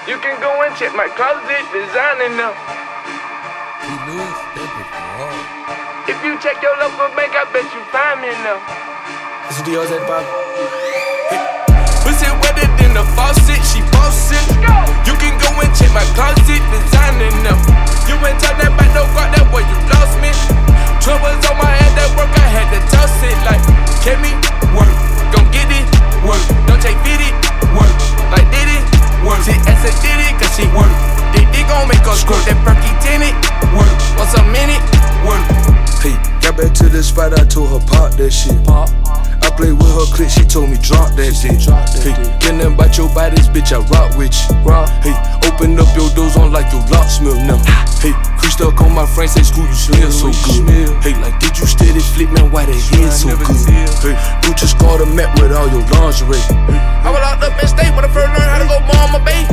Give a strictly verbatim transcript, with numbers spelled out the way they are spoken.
You can go and check my closet, designing them. He Lewis, that bitch hard. If you check your local bank, I bet you find me now. This is D O Z, Bob. Pussy wetter than the faucet, she bossing. You can go and check my closet, designing them. You ain't turn that back, no got that boy, you lost me. Troubles on my head, that work, I had to toss it like, get me, work, gon' get it, work. Don't take pity, work, like did it, work. She ass a did it, cause she work. They they gon' make us squirt that perky tinted, work. What's a minute, work. Hey, got back to the spot, I told her pop that shit. Pop. I played with her clip, she told me drop that shit. Hey, get nothing about your bodies, bitch, I rock with you. Hey, open up your doors on like your locksmith now. Hey, creased up on my friends, say school, you smell so good. Hey, like did you steady flip, man, why that head so good? Hey, Gucci scarred a map with all your lingerie. I was locked up in state when I first learned how to go bomb my baby.